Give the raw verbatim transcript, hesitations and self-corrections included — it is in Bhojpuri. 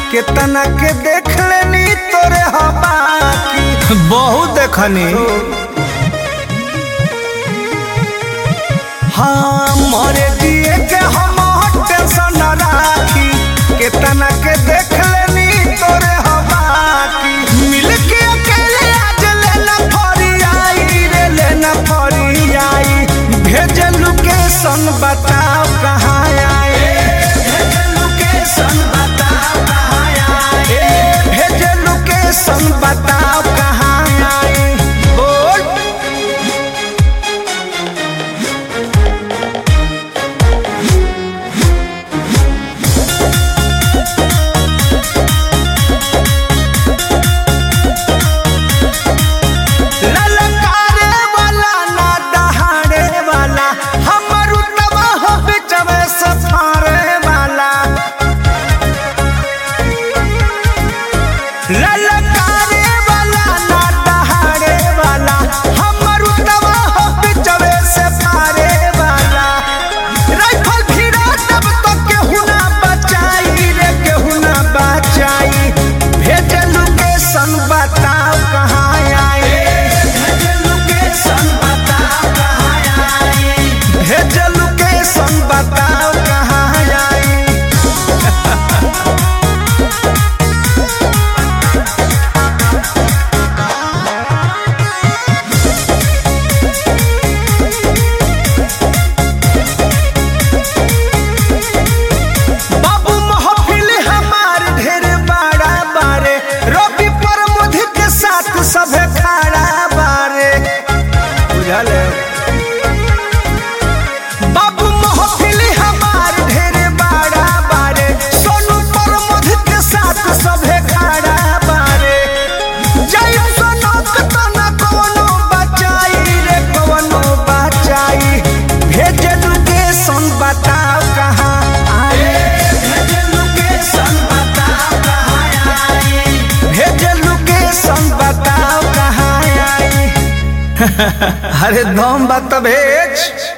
कितना के देख लेनी तोरे हवा की बहुत देखनी। हाँ मोरे दिए के हम टेंशन न राखी, कितना के देख लेनी तोरे हवा की। मिल के अकेले आज लेना फरी आई रे, लेना फरी आई। भेज लोकेशन बताओ कहाँ आए, भेज लोकेशन बताओ कहाँ आए, भेज लोकेशन बताओ कहाँ आए। बोल ललकारे वाला ना दहाड़े वाला, हमर उतवा हो बिचवे सफारे वाला। ललकारे वाला ना दहाड़े वाला, हमर उतवा हो बिचवे सफारे वाला। राइफल भिड़ा तब तो केहू ना बचाई रे, केहू ना बचाई। भेज लोकेशन बताओ कहाँ आए, भेज लोकेशन बताओ कहाँ आए, भेज लोकेशन बताओ कहाँ आए। बाबू महफिल हमार ढेर बड़ा बारे, रवि प्रमोद के साथ सभे खड़ा बारे। बुझल है? बाबू महफिल हमार ढेर बड़ा बारे, सोनू प्रमोद के साथ सभे खड़ा बारे। जय सोनक तो न कोनो बचाई रे, कोनो बचाई। भेज लोकेशन बताओ कहाँ आए, भेज लोकेशन बताओ कहाँ आए, भेज लोकेशन बताओ कहाँ आए। अरे दम बात भेज।